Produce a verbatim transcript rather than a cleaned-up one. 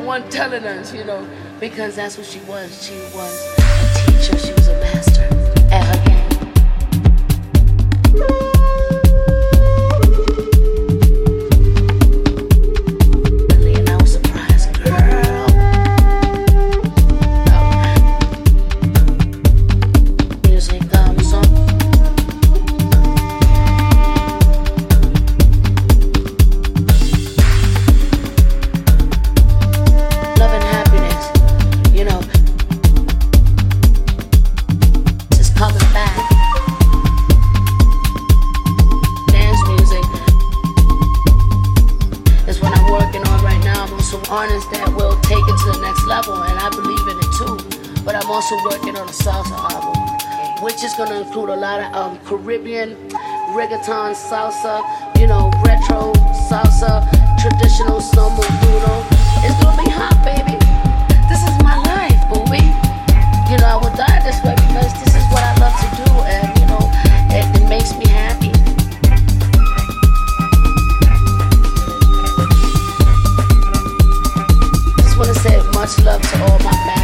one telling us, you know, because that's what she was. She was a teacher. She was a master at her game. And I was surprised, girl. Music comes on. Love and happiness, you know, just coming back. Dance music is what I'm working on right now. I'm on some artists that will take it to the next level, and I believe in it too. But I'm also working on a salsa album, which is gonna include a lot of um, Caribbean, reggaeton, salsa, you know, retro salsa, traditional samba, duro. It's gonna be hot, baby. This is my life, booby. You know, I would die this way because this is what I love to do, and you know, it, it makes me happy. Just wanna say much love to all my fans.